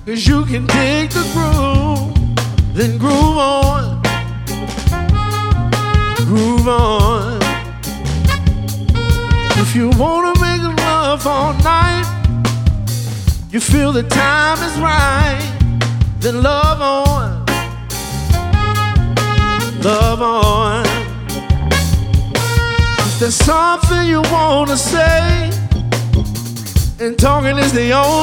'cause you can take the groove, then groove on, groove on. If you wanna make love all night, you feel the time is right, then love on, love on. If there's something you wanna say, and talking is the only